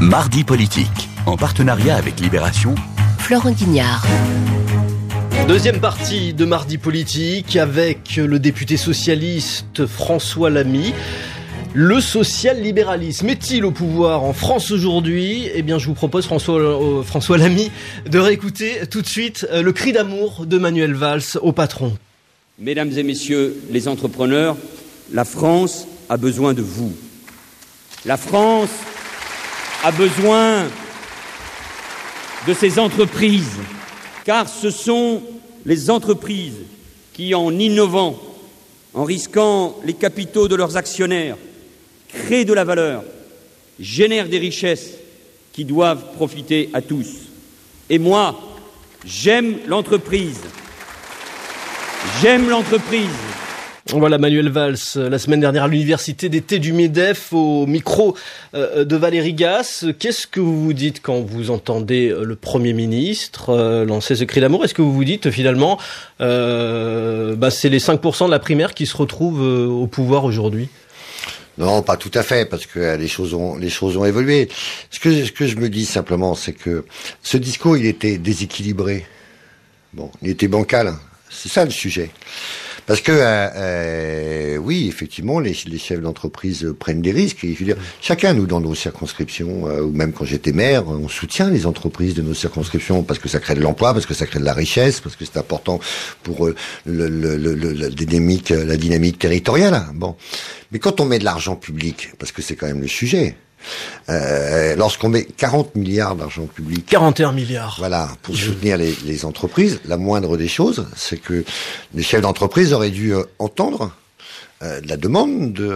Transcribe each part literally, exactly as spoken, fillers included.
Mardi politique, en partenariat avec Libération. Florent Guignard. Deuxième partie de Mardi politique avec le député socialiste François Lamy. Le social-libéralisme est-il au pouvoir en France aujourd'hui ? Eh bien, je vous propose, François, euh, François Lamy, de réécouter tout de suite euh, le cri d'amour de Manuel Valls au patron. Mesdames et messieurs les entrepreneurs, la France a besoin de vous. La France a besoin de ces entreprises, car ce sont les entreprises qui, en innovant, en risquant les capitaux de leurs actionnaires, créent de la valeur, génèrent des richesses qui doivent profiter à tous. Et moi, j'aime l'entreprise. J'aime l'entreprise. Voilà Manuel Valls, la semaine dernière à l'université d'été du MEDEF, au micro de Valérie Gasse. Qu'est-ce que vous vous dites quand vous entendez le Premier ministre lancer ce cri d'amour ? Est-ce que vous vous dites finalement, euh, bah, c'est les cinq pour cent de la primaire qui se retrouvent au pouvoir aujourd'hui ? Non, pas tout à fait, parce que les choses ont, les choses ont évolué. Ce que, ce que je me dis simplement, c'est que ce discours, il était déséquilibré. Bon, il était bancal. C'est ça le sujet. Parce que, euh, euh, oui, effectivement, les, les chefs d'entreprise prennent des risques. Et je veux dire, chacun, nous, dans nos circonscriptions, euh, ou même quand j'étais maire, on soutient les entreprises de nos circonscriptions parce que ça crée de l'emploi, parce que ça crée de la richesse, parce que c'est important pour euh, le, le, le, le, la dynamique, la dynamique territoriale. Bon, mais quand on met de l'argent public, parce que c'est quand même le sujet. Euh, lorsqu'on met quarante milliards d'argent public, quarante et un milliards, voilà, pour soutenir les, les entreprises, la moindre des choses, c'est que les chefs d'entreprise auraient dû euh, entendre euh, la demande de,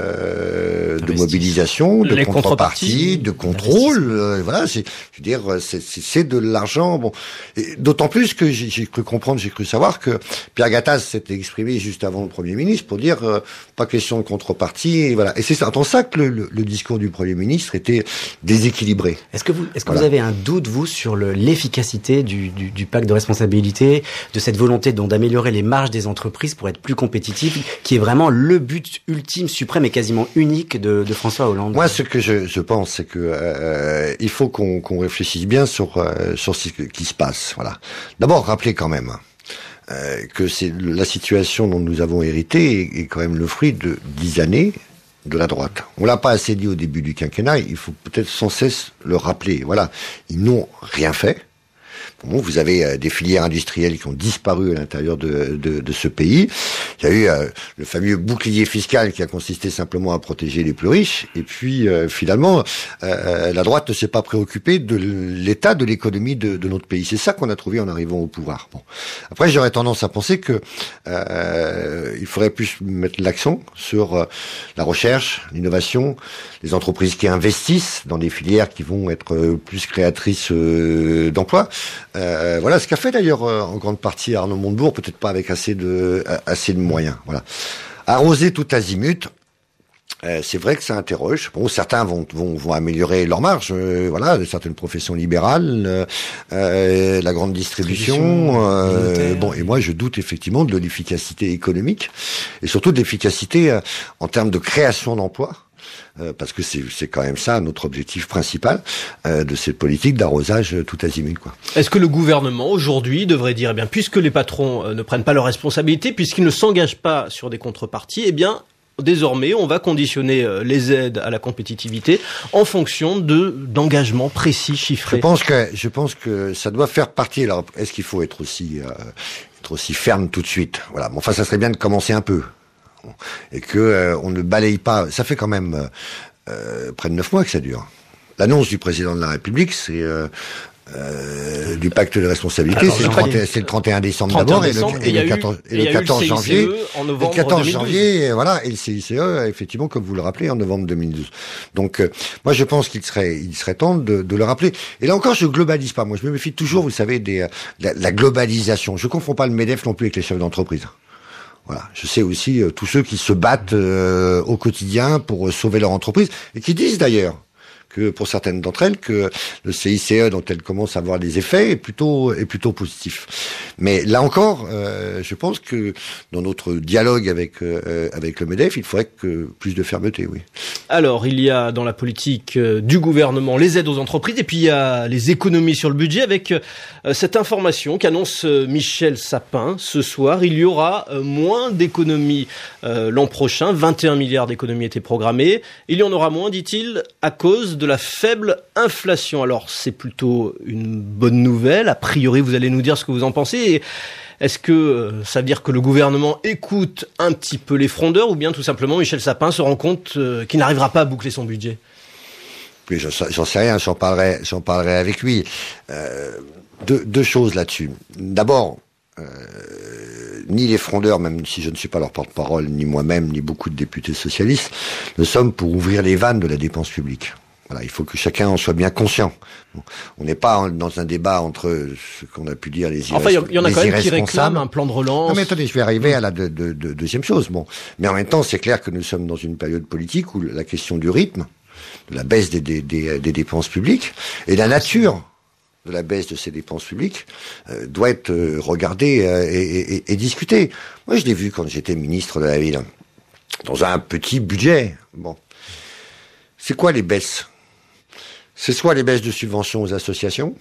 euh, de mobilisation, de les contrepartie, de contrôle. Euh, voilà, c'est, je veux dire, c'est, c'est, c'est de l'argent. Bon, et d'autant plus que j'ai, j'ai cru comprendre, j'ai cru savoir que Pierre Gattaz s'était exprimé juste avant le Premier ministre pour dire euh, pas question de contrepartie. Et voilà. Et c'est en ça que le, le, le discours du Premier ministre était déséquilibré. Est-ce que vous, est-ce que voilà. vous avez un doute vous sur le, l'efficacité du, du, du pacte de responsabilité, de cette volonté donc d'améliorer les marges des entreprises pour être plus compétitives, qui est vraiment le but ultime, suprême et quasiment unique de, de François Hollande? Moi, ce que je, je pense, c'est que euh, il faut qu'on, qu'on réfléchisse bien sur euh, sur ce qui se passe. Voilà. D'abord, rappelez quand même euh, que c'est la situation dont nous avons hérité est, est quand même le fruit de dix années de la droite. On l'a pas assez dit au début du quinquennat. Il faut peut-être sans cesse le rappeler. Voilà, ils n'ont rien fait. Bon, vous avez euh, des filières industrielles qui ont disparu à l'intérieur de, de, de ce pays. Il y a eu euh, le fameux bouclier fiscal qui a consisté simplement à protéger les plus riches. Et puis, euh, finalement, euh, la droite ne s'est pas préoccupée de l'état de l'économie de, de notre pays. C'est ça qu'on a trouvé en arrivant au pouvoir. Bon. Après, j'aurais tendance à penser que euh, il faudrait plus mettre l'accent sur euh, la recherche, l'innovation, les entreprises qui investissent dans des filières qui vont être euh, plus créatrices euh, d'emplois. Euh, voilà ce qu'a fait d'ailleurs euh, en grande partie Arnaud Montebourg, peut-être pas avec assez de euh, assez de moyens. Voilà, arroser tout azimut. Euh, c'est vrai que ça interroge. Bon, certains vont vont, vont améliorer leur marge. Euh, voilà, de certaines professions libérales, euh, euh, la grande distribution. Euh, bon, et moi je doute effectivement de l'efficacité économique et surtout de l'efficacité euh, en termes de création d'emplois. Euh, parce que c'est, c'est quand même ça notre objectif principal euh, de cette politique d'arrosage euh, tout azimut, quoi. Est-ce que le gouvernement aujourd'hui devrait dire, eh bien, puisque les patrons euh, ne prennent pas leurs responsabilités, puisqu'ils ne s'engagent pas sur des contreparties, eh bien, désormais, on va conditionner euh, les aides à la compétitivité en fonction de d'engagements précis, chiffrés. Je pense que je pense que ça doit faire partie. Alors, est-ce qu'il faut être aussi euh, être aussi ferme tout de suite ? Voilà. Bon, enfin, ça serait bien de commencer un peu. Et que euh, on ne balaye pas. Ça fait quand même euh, près de neuf mois que ça dure. L'annonce du président de la République, c'est euh, euh, du pacte de responsabilité. Alors, c'est, le trente et un, c'est le trente et un décembre d'abord et le, et le quatorze, et le quatorze janvier. En novembre le quatorze deux mille douze. janvier, voilà, et le C I C E, effectivement, comme vous le rappelez, en novembre deux mille douze. Donc, euh, moi, je pense qu'il serait, il serait temps de, de le rappeler. Et là encore, je globalise pas. Moi, je me méfie toujours, vous savez, des euh, la, la globalisation. Je confonds pas le MEDEF non plus avec les chefs d'entreprise. Voilà, je sais aussi euh, tous ceux qui se battent euh, au quotidien pour euh, sauver leur entreprise et qui disent d'ailleurs que pour certaines d'entre elles que le C I C E dont elles commencent à avoir des effets est plutôt est plutôt positif. Mais là encore, euh, je pense que dans notre dialogue avec euh, avec le MEDEF, il faudrait que plus de fermeté, oui. Alors, il y a dans la politique euh, du gouvernement les aides aux entreprises et puis il y a les économies sur le budget avec euh, cette information qu'annonce euh, Michel Sapin ce soir. Il y aura euh, moins d'économies euh, l'an prochain. vingt et un milliards d'économies étaient programmées. Il y en aura moins, dit-il, à cause de la faible inflation. Alors, c'est plutôt une bonne nouvelle. A priori, vous allez nous dire ce que vous en pensez. Et est-ce que euh, ça veut dire que le gouvernement écoute un petit peu les frondeurs ou bien tout simplement Michel Sapin se rend compte euh, qu'il n'arrivera pas à boucler son budget? Oui, j'en sais rien, j'en parlerai, j'en parlerai avec lui. Euh, deux, deux choses là-dessus. D'abord, euh, ni les frondeurs, même si je ne suis pas leur porte-parole, ni moi-même, ni beaucoup de députés socialistes, ne sommes pour ouvrir les vannes de la dépense publique. Voilà, il faut que chacun en soit bien conscient. Bon, on n'est pas dans un débat entre ce qu'on a pu dire les irresponsables. Enfin, il y en a quand même qui réclament un plan de relance. Non mais attendez, je vais arriver à la de, de, de, deuxième chose. Bon, mais en même temps, c'est clair que nous sommes dans une période politique où la question du rythme, de la baisse des, des, des, des dépenses publiques et de la nature de la baisse de ces dépenses publiques euh, doit être euh, regardée euh, et, et, et discutée. Moi, je l'ai vu quand j'étais ministre de la Ville, dans un petit budget. Bon, c'est quoi les baisses? C'est soit les baisses de subventions aux associations,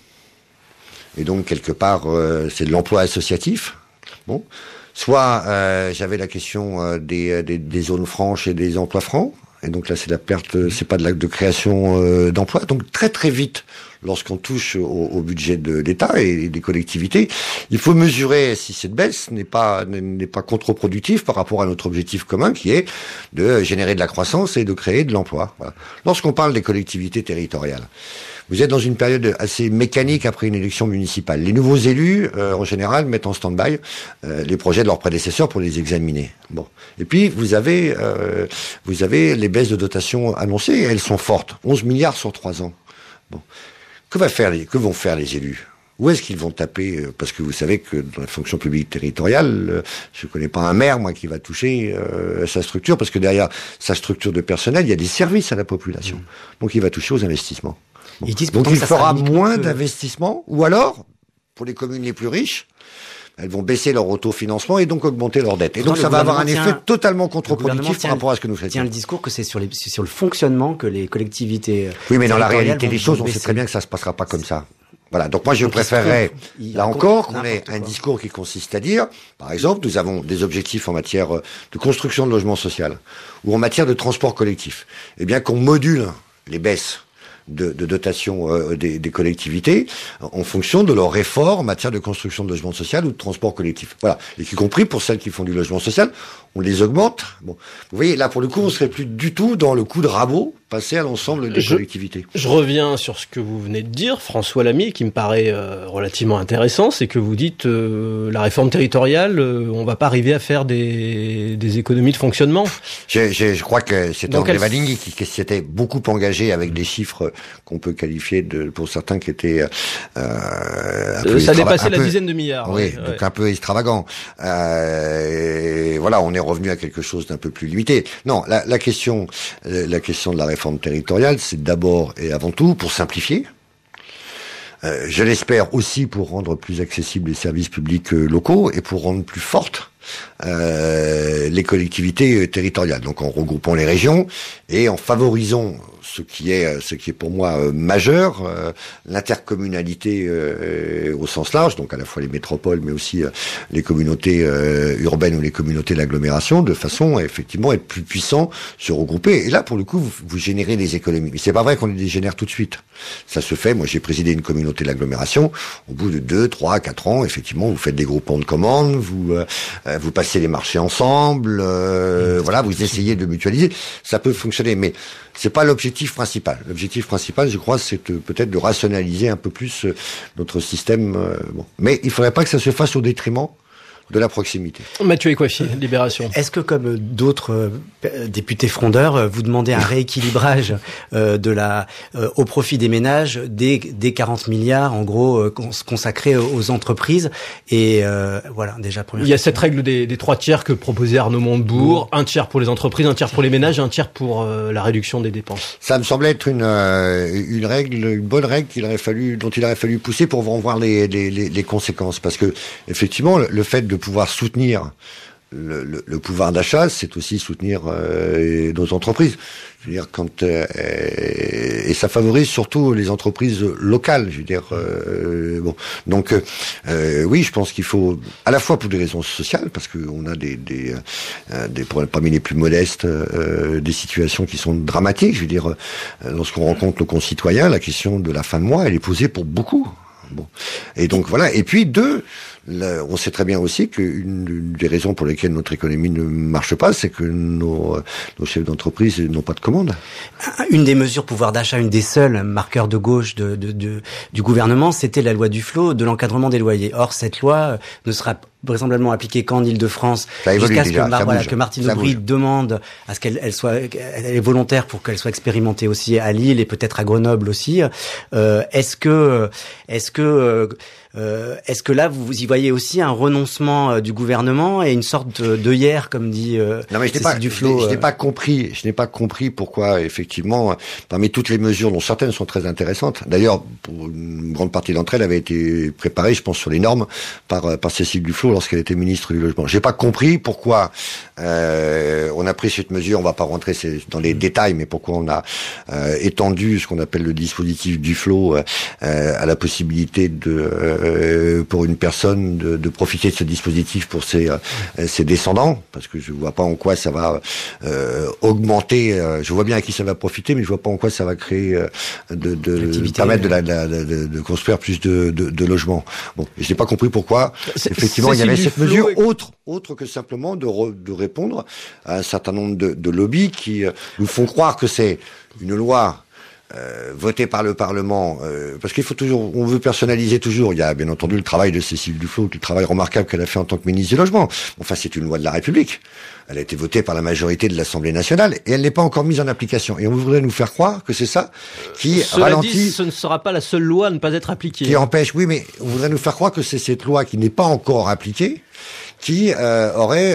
et donc quelque part euh, c'est de l'emploi associatif. Bon, soit euh, j'avais la question euh, des, des, des zones franches et des emplois francs. Et donc là, c'est la perte, c'est pas de la de création euh, d'emplois. Donc très très vite, lorsqu'on touche au, au budget de l'État et des collectivités, il faut mesurer si cette baisse n'est pas n'est pas contre-productive par rapport à notre objectif commun, qui est de générer de la croissance et de créer de l'emploi. Voilà. Lorsqu'on parle des collectivités territoriales, vous êtes dans une période assez mécanique après une élection municipale. Les nouveaux élus, euh, en général, mettent en stand-by euh, les projets de leurs prédécesseurs pour les examiner. Bon. Et puis, vous avez, euh, vous avez les baisses de dotation annoncées, et elles sont fortes. onze milliards sur trois ans. Bon. Que va faire les, que vont faire les élus? Où est-ce qu'ils vont taper? Parce que vous savez que dans la fonction publique territoriale, je connais pas un maire, moi, qui va toucher euh, sa structure, parce que derrière sa structure de personnel, il y a des services à la population. Mmh. Donc, il va toucher aux investissements. Bon. Donc il fera moins que... d'investissements, ou alors, pour les communes les plus riches, elles vont baisser leur autofinancement et donc augmenter leur dette. Et donc ça va avoir un effet totalement contre-productif par rapport à ce que nous faisons. Tient le discours que c'est sur, les, sur le fonctionnement que les collectivités... Oui, mais dans la réalité des choses, on sait très bien que ça se passera pas comme ça. Voilà, donc moi je donc préférerais, là encore, qu'on ait un discours qui consiste à dire, par exemple, nous avons des objectifs en matière de construction de logement social, ou en matière de transport collectif. Eh bien qu'on module les baisses de, de dotation euh, des, des collectivités en fonction de leur effort en matière de construction de logement social ou de transport collectif. Voilà. Et y compris pour celles qui font du logement social, on les augmente. Bon. Vous voyez, là, pour le coup, on serait plus du tout dans le coup de rabot passé à l'ensemble des je, collectivités. Je reviens sur ce que vous venez de dire, François Lamy, qui me paraît euh, relativement intéressant, c'est que vous dites euh, la réforme territoriale, euh, on va pas arriver à faire des, des économies de fonctionnement. Je, je, je crois que c'était André Valigny qui, qui s'était beaucoup engagé avec des chiffres qu'on peut qualifier de, pour certains qui étaient euh, un peu ça dépassait la peu, dizaine de milliards. Oui, ouais, donc ouais. un peu extravagant. Euh, et voilà, on est revenu à quelque chose d'un peu plus limité. Non, la, la question, la question de la réforme territoriale, c'est d'abord et avant tout pour simplifier. Euh, je l'espère aussi pour rendre plus accessibles les services publics euh, locaux et pour rendre plus fortes euh, les collectivités territoriales. Donc en regroupant les régions et en favorisant ce qui est ce qui est pour moi euh, majeur, euh, l'intercommunalité euh, au sens large, donc à la fois les métropoles mais aussi euh, les communautés euh, urbaines ou les communautés d'agglomération, de façon à effectivement être plus puissants, se regrouper. Et là, pour le coup, vous, vous générez des économies. Mais c'est pas vrai qu'on les génère tout de suite. Ça se fait. Moi, j'ai présidé une communauté d'agglomération. Au bout de deux, trois, quatre ans, effectivement, vous faites des groupements de commandes, vous euh, vous passez les marchés ensemble, euh, mmh, voilà, vous essayez de mutualiser. Ça peut fonctionner, mais c'est pas l'objectif principal. L'objectif principal, je crois, c'est de, peut-être de rationaliser un peu plus euh, notre système. Euh, bon. Mais il faudrait pas que ça se fasse au détriment de la proximité. Mathieu Ecoiffier, Libération. Est-ce que, comme d'autres euh, députés frondeurs, euh, vous demandez un rééquilibrage euh, de la euh, au profit des ménages des, des quarante milliards, en gros, euh, consacrés aux entreprises? Et euh, voilà, déjà, première Il y a question. cette règle des, des trois tiers que proposait Arnaud Montebourg, un tiers pour les entreprises, un tiers pour les ménages et un tiers pour euh, la réduction des dépenses. Ça me semblait être une, euh, une règle, une bonne règle qu'il aurait fallu, dont il aurait fallu pousser pour en voir les, les, les, les conséquences. Parce que, effectivement, le, le fait de pouvoir soutenir le, le, le pouvoir d'achat, c'est aussi soutenir euh, nos entreprises. Je veux dire, quand euh, et ça favorise surtout les entreprises locales. Je veux dire, euh, bon, donc euh, oui, je pense qu'il faut à la fois pour des raisons sociales, parce que on a des des, euh, des parmi les plus modestes euh, des situations qui sont dramatiques. Je veux dire, euh, lorsqu'on rencontre nos concitoyens, la question de la fin de mois, elle est posée pour beaucoup. Bon, et donc voilà. Et puis deux. Là, on sait très bien aussi qu'une une des raisons pour lesquelles notre économie ne marche pas, c'est que nos, nos chefs d'entreprise n'ont pas de commandes. Une des mesures pouvoir d'achat, une des seules marqueurs de gauche de, de, de, du gouvernement, c'était la loi Duflot de l'encadrement des loyers. Or, cette loi ne sera vraisemblablement appliquée qu'en Île-de-France, jusqu'à ce que, Mar- voilà, que Martine Aubry demande à ce qu'elle elle soit, elle est volontaire pour qu'elle soit expérimentée aussi à Lille et peut-être à Grenoble aussi. Euh, est-ce que, est-ce que, euh, est-ce que là vous, vous y voyez aussi un renoncement euh, du gouvernement et une sorte d'œillère, comme dit euh, non mais je n'ai pas, Duflot, je, euh... n'ai pas compris, je n'ai pas compris pourquoi effectivement parmi toutes les mesures dont certaines sont très intéressantes. D'ailleurs, pour une grande partie d'entre elles avaient été préparées, je pense, sur les normes par par Cécile Duflot lorsqu'elle était ministre du Logement. J'ai pas compris pourquoi euh, on a pris cette mesure. On va pas rentrer dans les détails, mais pourquoi on a euh, étendu ce qu'on appelle le dispositif Duflot euh, à la possibilité de euh, pour une personne de, de profiter de ce dispositif pour ses euh, ses descendants, parce que je vois pas en quoi ça va euh, augmenter. Euh, je vois bien à qui ça va profiter, mais je vois pas en quoi ça va créer euh, de, de permettre de, la, de, de, de construire plus de, de, de logements. Bon, je n'ai pas compris pourquoi. Effectivement, il y avait cette mesure et... autre, autre que simplement de, re, de répondre à un certain nombre de, de lobbies qui euh, nous font croire que c'est une loi euh, votée par le Parlement, euh, parce qu'il faut toujours, on veut personnaliser toujours. Il y a bien entendu le travail de Cécile Duflot, le travail remarquable qu'elle a fait en tant que ministre du Logement. Enfin, c'est une loi de la République. Elle a été votée par la majorité de l'Assemblée nationale et elle n'est pas encore mise en application. Et on voudrait nous faire croire que c'est ça qui Cela ralentit. Dit, ce ne sera pas la seule loi à ne pas être appliquée. Qui empêche, oui, mais on voudrait nous faire croire que c'est cette loi qui n'est pas encore appliquée qui euh, aurait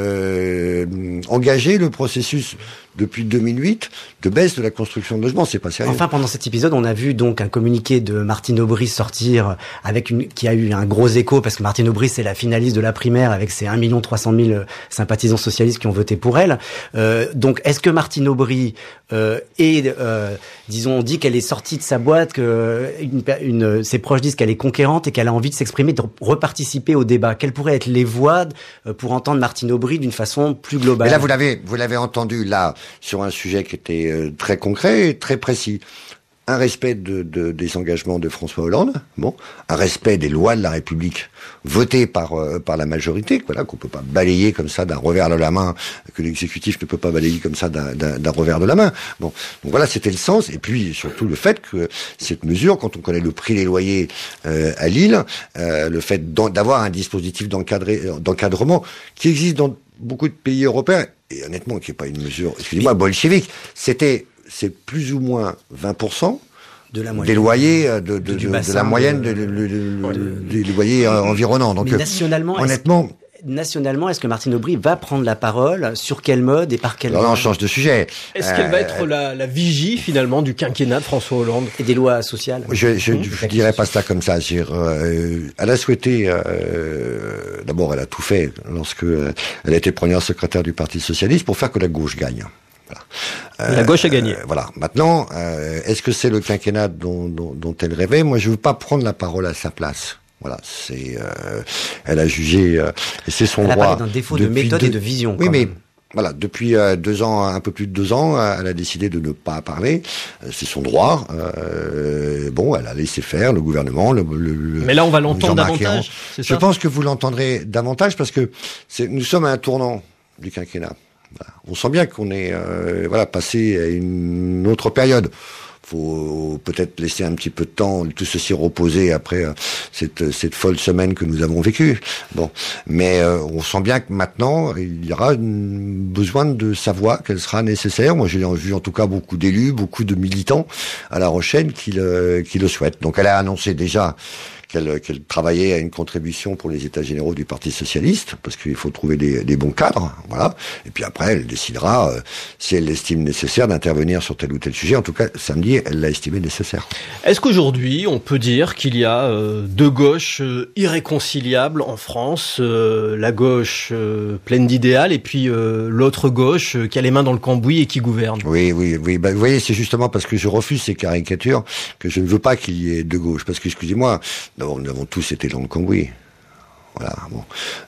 euh, engagé le processus depuis deux mille huit de baisse de la construction de logements. C'est pas sérieux. Enfin, pendant cet épisode, on a vu donc un communiqué de Martine Aubry sortir avec une qui a eu un gros écho, parce que Martine Aubry, c'est la finaliste de la primaire avec ses un million trois cent mille sympathisants socialistes qui ont voté pour elle. Euh, donc, est-ce que Martine Aubry euh, est, euh, disons, on dit qu'elle est sortie de sa boîte, que une, une, ses proches disent qu'elle est conquérante et qu'elle a envie de s'exprimer, de reparticiper au débat. Quelles pourraient être les voix pour entendre Martine Aubry d'une façon plus globale? Mais là, vous l'avez, vous l'avez entendu là sur un sujet qui était euh, très concret et très précis. Un respect de, de, des engagements de François Hollande, bon, un respect des lois de la République votées par euh, par la majorité, voilà, qu'on peut pas balayer comme ça d'un revers de la main, que l'exécutif ne peut pas balayer comme ça d'un, d'un, d'un revers de la main. Bon, donc voilà, c'était le sens, et puis surtout le fait que cette mesure, quand on connaît le prix des loyers euh, à Lille, euh, le fait d'avoir un dispositif d'encadré, d'encadrement qui existe dans beaucoup de pays européens, et honnêtement, qui n'est pas une mesure, excusez-moi, bolchevique, c'était c'est plus ou moins vingt pour cent de la des loyers de, de, de, de, de la moyenne de, de, de, de, des loyers environnants. Donc, mais nationalement, honnêtement, est-ce, nationalement, est-ce que Martine Aubry va prendre la parole? Sur quel mode et par quel alors mode? là, on change de sujet. Est-ce euh, qu'elle va être la, la vigie, finalement, du quinquennat de François Hollande? Et des lois sociales? Je, je, mmh, je dirais pas ça comme ça. Euh, elle a souhaité, euh, d'abord, elle a tout fait lorsque elle a été première secrétaire du Parti Socialiste pour faire que la gauche gagne. Voilà. La gauche a gagné. Euh, voilà. Maintenant, euh, est-ce que c'est le quinquennat dont, dont, dont elle rêvait? Moi, je veux pas prendre la parole à sa place. Voilà, c'est. Euh, elle a jugé, euh, et c'est son elle droit. Elle a parlé d'un défaut de méthode deux, et de vision. Oui, mais même. Voilà, depuis euh, deux ans, un peu plus de deux ans, elle a décidé de ne pas parler. C'est son droit. Euh, bon, elle a laissé faire le gouvernement. Le, le, mais là, on va l'entendre davantage. C'est Je ça pense que vous l'entendrez davantage parce que c'est, nous sommes à un tournant du quinquennat. Voilà. On sent bien qu'on est euh, voilà passé à une autre période. faut peut-être laisser un petit peu de temps, tout ceci reposer après euh, cette, cette folle semaine que nous avons vécue. Bon, mais euh, on sent bien que maintenant, il y aura une, besoin de sa voix, qu'elle sera nécessaire. Moi, j'ai vu en tout cas beaucoup d'élus, beaucoup de militants à La Rochelle qui le, qui le souhaitent. Donc, elle a annoncé déjà qu'elle, qu'elle travaillait à une contribution pour les États généraux du Parti socialiste, parce qu'il faut trouver des, des bons cadres, voilà. Et puis après, elle décidera, euh, si elle l'estime nécessaire, d'intervenir sur tel ou tel sujet. En tout cas, samedi, elle l'a estimé nécessaire. Est-ce qu'aujourd'hui, on peut dire qu'il y a euh, deux gauches euh, irréconciliables en France, euh, la gauche euh, pleine d'idéal et puis euh, l'autre gauche euh, qui a les mains dans le cambouis et qui gouverne? Oui, oui, oui. Bah, vous voyez, c'est justement parce que je refuse ces caricatures que je ne veux pas qu'il y ait deux gauches. Parce que, excusez-moi, d'abord, nous avons tous été dans le cambouis. Voilà. Bon.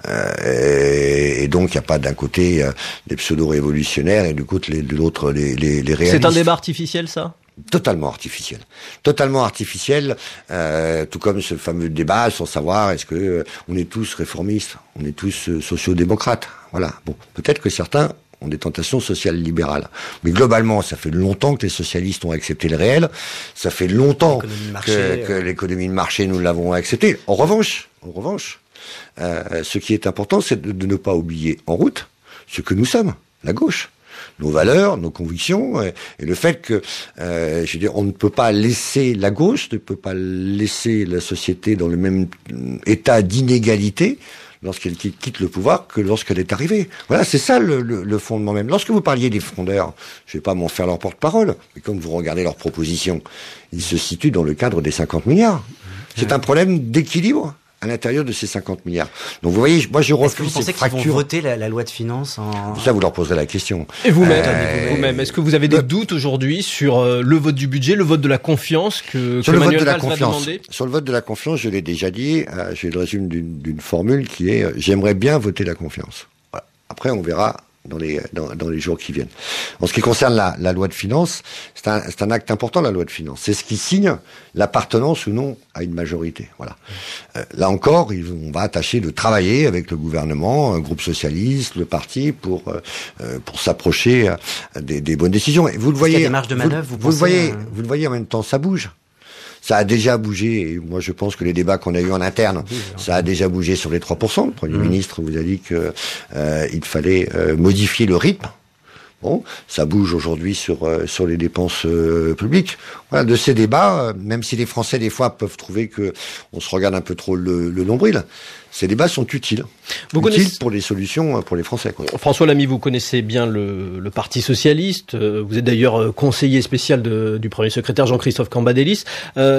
Euh, et, et donc, il n'y a pas d'un côté euh, des pseudo-révolutionnaires et du côté les, de l'autre les, les, les réalistes. C'est un débat artificiel, ça? Totalement artificiel. Totalement artificiel, euh, tout comme ce fameux débat sur savoir est-ce que euh, on est tous réformistes, on est tous euh, sociaux-démocrates. Voilà. Bon, peut-être que certains ont des tentations sociales libérales. Mais globalement, ça fait longtemps que les socialistes ont accepté le réel. Ça fait longtemps marché, que, que euh... l'économie de marché, nous l'avons accepté. En revanche, en revanche, euh, ce qui est important, c'est de, de ne pas oublier en route ce que nous sommes, la gauche. Nos valeurs, nos convictions, et, et le fait que, euh, je veux dire, on ne peut pas laisser la gauche, ne peut pas laisser la société dans le même état d'inégalité lorsqu'elle quitte le pouvoir que lorsqu'elle est arrivée. Voilà, c'est ça le, le, le fondement même. Lorsque vous parliez des frondeurs, je vais pas m'en faire leur porte-parole, mais comme vous regardez leurs propositions, ils se situent dans le cadre des cinquante milliards. C'est un problème d'équilibre à l'intérieur de ces cinquante milliards. Donc vous voyez, moi je refuse cette fracture. Est-ce que vous pensez qu'ils vont voter la, la loi de finances en... Ça, vous leur poserez la question. Et vous-même, euh, vous-même, est-ce que vous avez des doutes aujourd'hui sur euh, le vote du budget, le vote de la confiance que, sur que le Manuel vote de la Valls va confiance. demander? Sur le vote de la confiance, je l'ai déjà dit, euh, je le résume d'une, d'une formule qui est euh, « j'aimerais bien voter la confiance ». Voilà. Après, on verra dans les dans, dans les jours qui viennent. En ce qui concerne la, la loi de finances, c'est un, c'est un acte important, la loi de finances. C'est ce qui signe l'appartenance ou non à une majorité. Voilà. Euh, là encore, on va tâcher de travailler avec le gouvernement, un groupe socialiste, le parti, pour euh, pour s'approcher des, des bonnes décisions. Et vous le voyez, il y a des marges de manœuvre, vous, vous, vous le voyez, euh... vous le voyez en même temps, ça bouge. Ça a déjà bougé, et moi je pense que les débats qu'on a eus en interne, ça a déjà bougé sur les trois pour cent. Le Premier mmh. ministre vous a dit que euh, il fallait euh, modifier le rythme. Bon, ça bouge aujourd'hui sur euh, sur les dépenses euh, publiques. Voilà, de ces débats, euh, même si les Français des fois peuvent trouver que on se regarde un peu trop le, le nombril, ces débats sont utiles. Vous utiles connaissez... pour les solutions pour les Français, quoi. François Lamy, vous connaissez bien le, le Parti socialiste. Vous êtes d'ailleurs conseiller spécial de, du Premier secrétaire Jean-Christophe Cambadélis. Euh,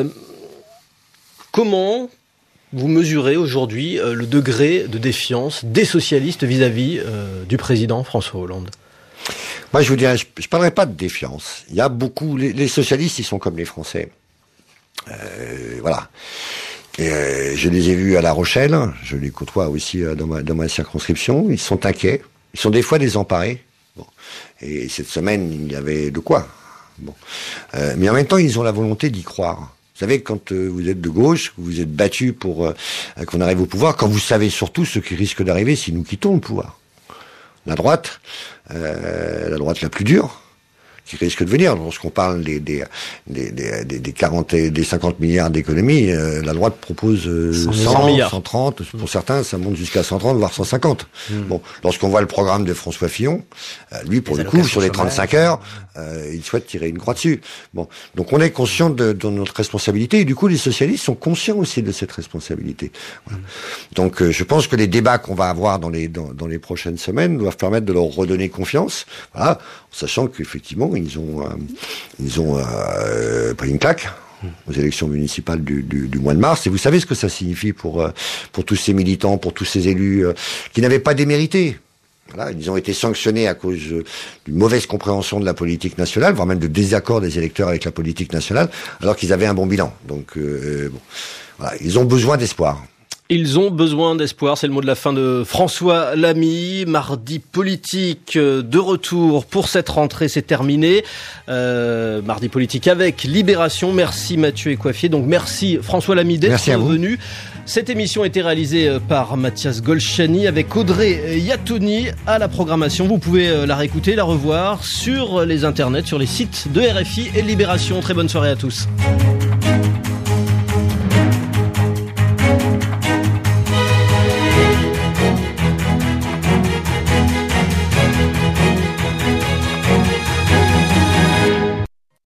comment vous mesurez aujourd'hui euh, le degré de défiance des socialistes vis-à-vis euh, du président François Hollande? Moi, je vous dirais, je, je parlerai pas de défiance. Il y a beaucoup, les, les socialistes, ils sont comme les Français. Euh, voilà. Et euh, je les ai vus à La Rochelle, je les côtoie aussi euh, dans ma, dans ma circonscription. Ils sont inquiets, ils sont des fois désemparés. Bon. Et cette semaine, il y avait de quoi. Bon. Euh, mais en même temps, ils ont la volonté d'y croire. Vous savez, quand euh, vous êtes de gauche, que vous êtes battu pour euh, qu'on arrive au pouvoir, quand vous savez surtout ce qui risque d'arriver si nous quittons le pouvoir. La droite, euh, la droite la plus dure, qui risque de venir. Lorsqu'on parle des des des des, des quarante des cinquante milliards d'économies, euh, la droite propose euh, cent, cent trente, pour certains ça monte jusqu'à cent trente voire cent cinquante. Mmh. Bon, lorsqu'on voit le programme de François Fillon, euh, lui pour les le coup sur les trente-cinq heures, euh, il souhaite tirer une croix dessus. Bon, donc on est conscient de, de notre responsabilité et du coup les socialistes sont conscients aussi de cette responsabilité. Voilà. Mmh. Donc euh, je pense que les débats qu'on va avoir dans les dans, dans les prochaines semaines doivent permettre de leur redonner confiance. Voilà, en sachant qu'effectivement ils ont euh, ils ont euh, pris une claque aux élections municipales du, du, du mois de mars. Et vous savez ce que ça signifie pour euh, pour tous ces militants, pour tous ces élus euh, qui n'avaient pas démérité. Voilà, ils ont été sanctionnés à cause euh, d'une mauvaise compréhension de la politique nationale, voire même de désaccord des électeurs avec la politique nationale, alors qu'ils avaient un bon bilan. Donc euh, bon, voilà, ils ont besoin d'espoir. Ils ont besoin d'espoir, c'est le mot de la fin de François Lamy. Mardi politique de retour pour cette rentrée, c'est terminé. Euh, mardi politique avec Libération. Merci Mathieu Ecoiffier. Donc merci François Lamy d'être venu. Cette émission a été réalisée par Mathias Golchani avec Audrey Yatoni à la programmation. Vous pouvez la réécouter, la revoir sur les internets, sur les sites de R F I et Libération. Très bonne soirée à tous.